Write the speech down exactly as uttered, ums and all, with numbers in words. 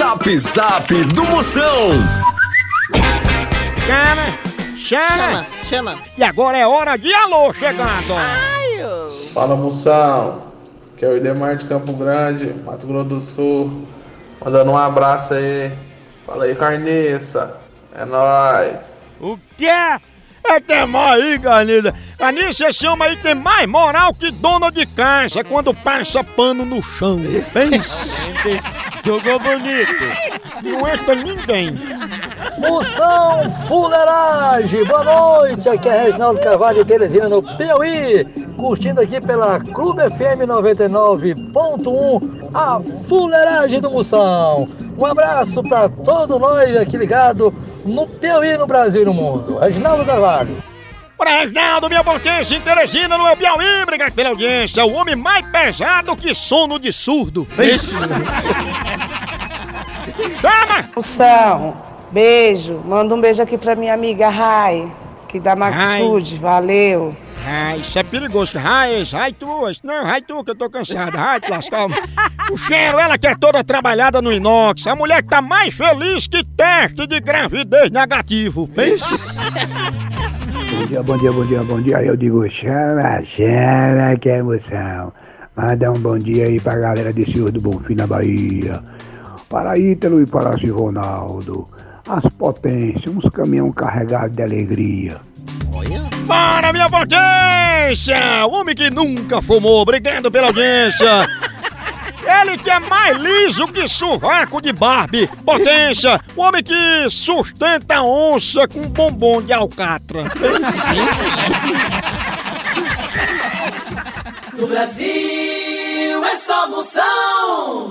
Zap Zap do Moção. Chama, chama, chama. E agora é hora de alô chegando. Ai, eu... Fala, Moção. Que é o Idemar de Campo Grande, Mato Grosso do Sul. Mandando um abraço aí. Fala aí, Carniça. É nóis. O quê? É tem mais aí, Carniça. Carniça, esse homem aí tem mais moral que dona de casa quando passa pano no chão. Pensa. Jogou bonito. Não entra ninguém. Moção Fuleiragem, boa noite, aqui é Reginaldo Carvalho de Teresina no Piauí, curtindo aqui pela Clube F M noventa e nove ponto um, a Fuleiragem do Moção. Um abraço pra todos nós aqui ligado no Piauí, no Brasil e no mundo. Reginaldo Carvalho. Para Reginaldo, minha potência em Teresina, no Piauí, obrigado pela audiência, o homem mais pesado que sono de surdo. Isso. Toma! Moção, beijo. Manda um beijo aqui pra minha amiga Rai, que da Maxud, valeu. Ah, isso é perigoso. Rai, rai tu, não, rai tu que eu tô cansado. Rai, te lascar. O cheiro, ela que é toda trabalhada no inox. A mulher que tá mais feliz que teste de gravidez negativo. Pensa. Bom dia, bom dia, bom dia, bom dia. Eu digo chama, chama, que emoção. Manda um bom dia aí pra galera de Senhor do Bonfim na Bahia. Para Ítalo e para o Ronaldo. As potências, uns caminhão carregados de alegria. Olha. Para, minha potência! O homem que nunca fumou, obrigado pela audiência. Ele que é mais liso que sovaco de Barbie. Potência, o homem que sustenta a onça com bombom de alcatra. No Brasil é só Moção.